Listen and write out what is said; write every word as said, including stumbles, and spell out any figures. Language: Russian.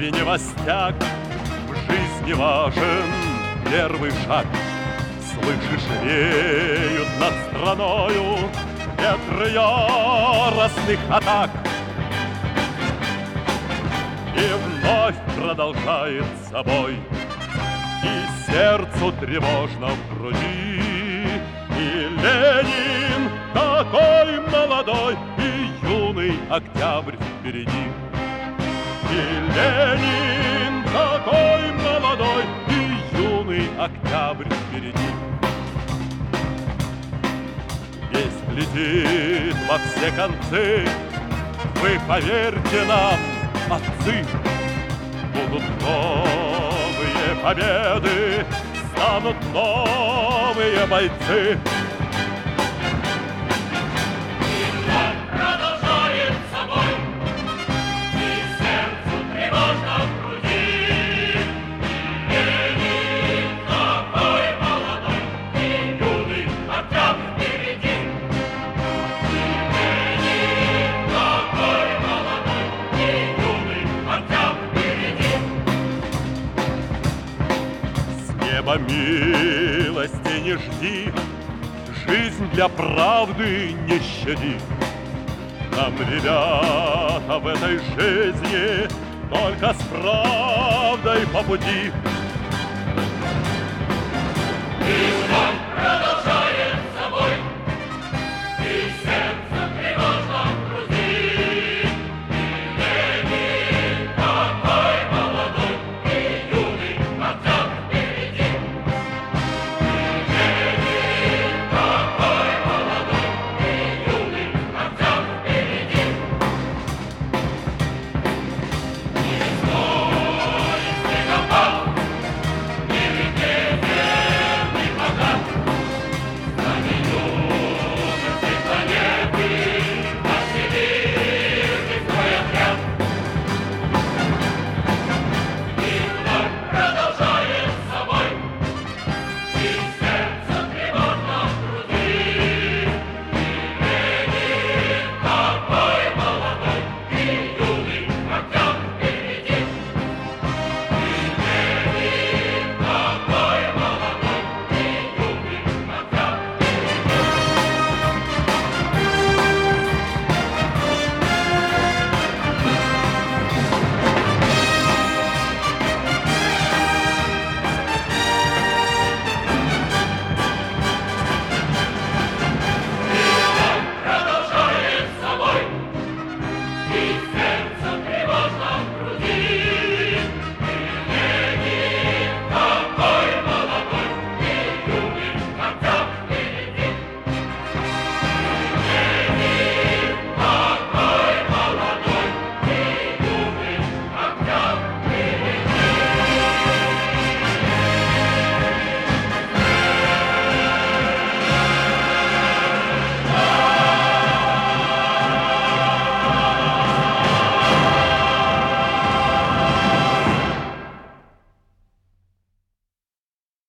невостяк, в жизни важен первый шаг. Слышишь, реют над страною ветры яростных атак. И вновь продолжает собой, и сердцу тревожно в груди. И Ленин такой молодой, и юный октябрь впереди. И Ленин такой молодой, и юный октябрь впереди. Весть летит во все концы, вы поверьте нам, отцы. Будут новые победы, станут новые бойцы. Неба милости не жди, жизнь для правды не щади. Нам, ребята, в этой жизни только с правдой по пути.